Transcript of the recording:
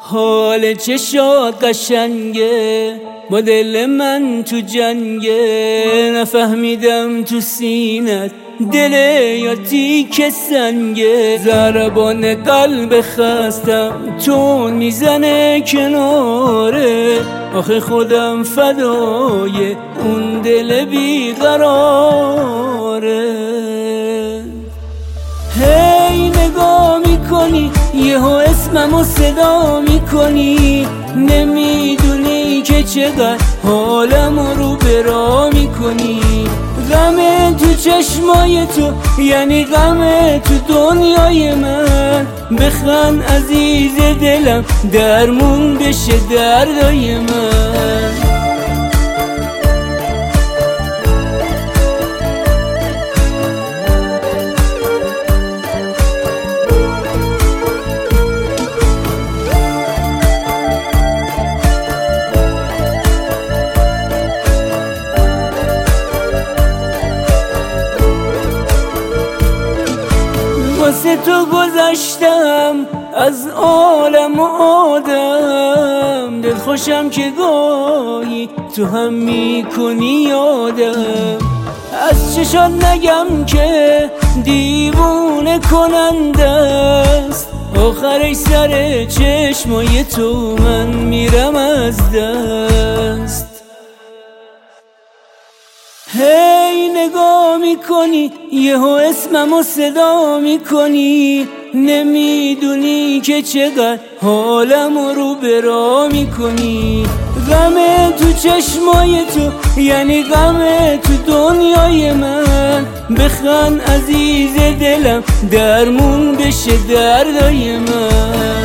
حال چشات قشنگه با دل من تو جنگه، نفهمیدم تو سینت دله یا تیک سنگه. ضربان قلب خستم تون میزنه کناره، آخه خودم فدای اون دل بیقراره. هی نگاه میکنی یهو اسممو صدا میکنی، نمیدونی که چقدر حالمو رو برا میکنی. غم تو چشمای تو یعنی غم تو دنیای من، بخند عزیز دلم درمون بشه دردای من. واسه تو گذشتم از عالم و آدم، دلخوشم که گاهی تو هم میکنی یادم. از چشات نگم که دیوونه کننده است، آخرش سر چشمای تو من میرم از دست. هی نگاه میکنی یهو اسممو صدا میکنی، نمیدونی که چقدر حالمو رو برا میکنی. غم تو چشمای تو یعنی غم تو دنیای من، بخند عزیز دلم درمون بشه دردای من.